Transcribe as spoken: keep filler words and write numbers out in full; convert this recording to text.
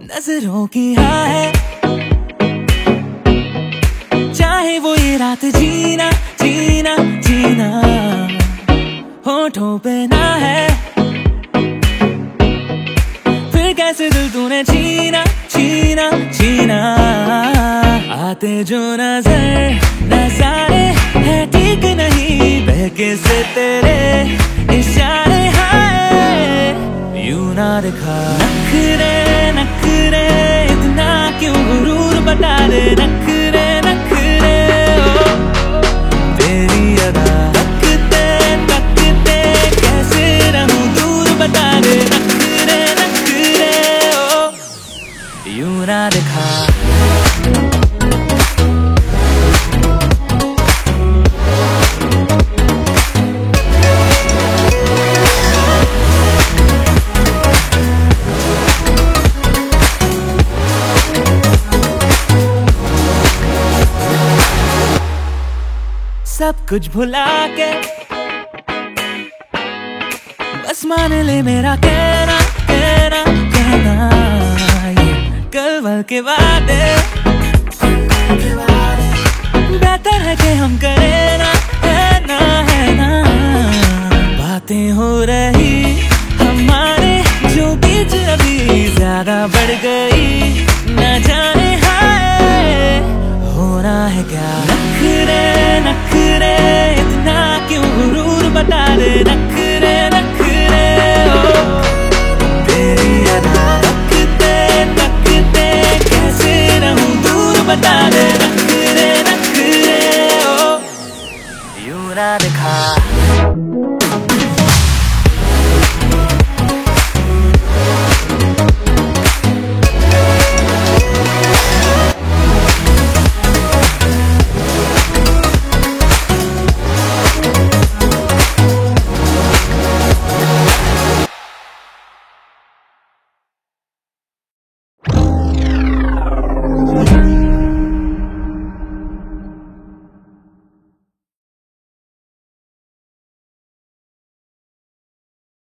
नजरों की हाँ है, चाहे वो ये रात जीना जीना जीना होठों पे ना है, फिर कैसे दिल तूने छीना छीना छीना। आते जो नजर नजारे है ठीक नहीं, बहके से तेरे इशारे हाय यूं ना दिखा। नखरे नखरे इतना क्यों गुरूर बता दे, नखरे नखरे ओ तेरी अदा तकते तकते कैसे रहूं दूर बता दे, नखरे नखरे ओ यूं ना दिखा। सब कुछ भुला के बस मान ले मेरा कहना कहना कहना, ये कल वल के वादे बेहतर है कि हम करें ना, है ना है ना। बातें हो रही हमारे जो बीच अभी ज्यादा बढ़ गई, न जाने हाय होना है क्या। नखरे नखरे इतना क्यों गुरूर बता दे, नखरे नखरे ओ तेरी अदा तकते तकते कैसे रहूं दूर बता दे, नखरे नखरे ओ यूं ना दिखा।